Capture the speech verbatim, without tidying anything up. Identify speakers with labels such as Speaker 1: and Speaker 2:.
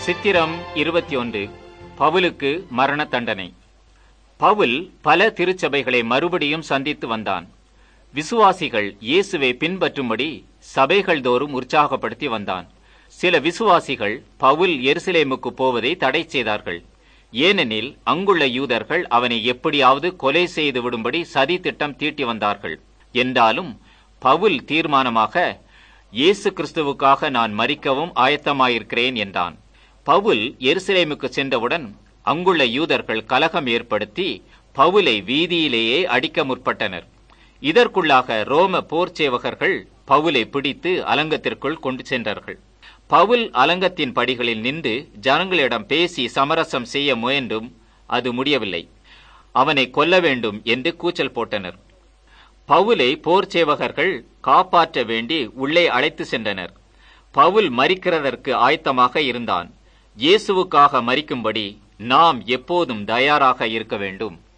Speaker 1: சித்திரம் இருபத்தி ஒன்று. பவுலுக்கு மரண தண்டனை. பவுல் பல திருச்சபைகளை மறுபடியும் சந்தித்து வந்தான். விசுவாசிகள் இயேசுவை பின்பற்றும்படி சபைகள் தோறும் உற்சாகப்படுத்தி வந்தான். சில விசுவாசிகள் பவுல் எருசலேமுக்கு போவதை தடை செய்தார்கள். ஏனெனில் அங்குள்ள யூதர்கள் அவனை எப்படியாவது கொலை செய்து விடும்படி சதி திட்டம் தீட்டி வந்தார்கள். என்றாலும் பவுல் தீர்மானமாக, இயேசு கிறிஸ்துவுக்காக நான் மரிக்கவும் ஆயத்தமாயிருக்கிறேன் என்றான். பவுல் எருசலேமுக்கு சென்றவுடன் அங்குள்ள யூதர்கள் கலகம் ஏற்படுத்தி பவுலை வீதியிலேயே அடிக்க முற்பட்டனர். இதற்குள்ளாக ரோம போர் சேவகர்கள் பவுலை பிடித்து அலங்கத்திற்குள் கொண்டு சென்றார்கள். பவுல் அலங்கத்தின் படிகளில் நின்று ஜனங்களிடம் பேசி சமரசம் செய்ய முயன்றும் அது முடியவில்லை. அவனை கொல்ல வேண்டும் என்று கூச்சல் போட்டனர். பவுலை போர் சேவகர்கள் காப்பாற்ற வேண்டி உள்ளே அழைத்து சென்றனர். பவுல் மரிக்கிறதற்கு ஆயத்தமாக இருந்தான். இயேசுவுக்காக மரிக்கும்படி நாம் எப்போதும் தயாராக இருக்க வேண்டும்.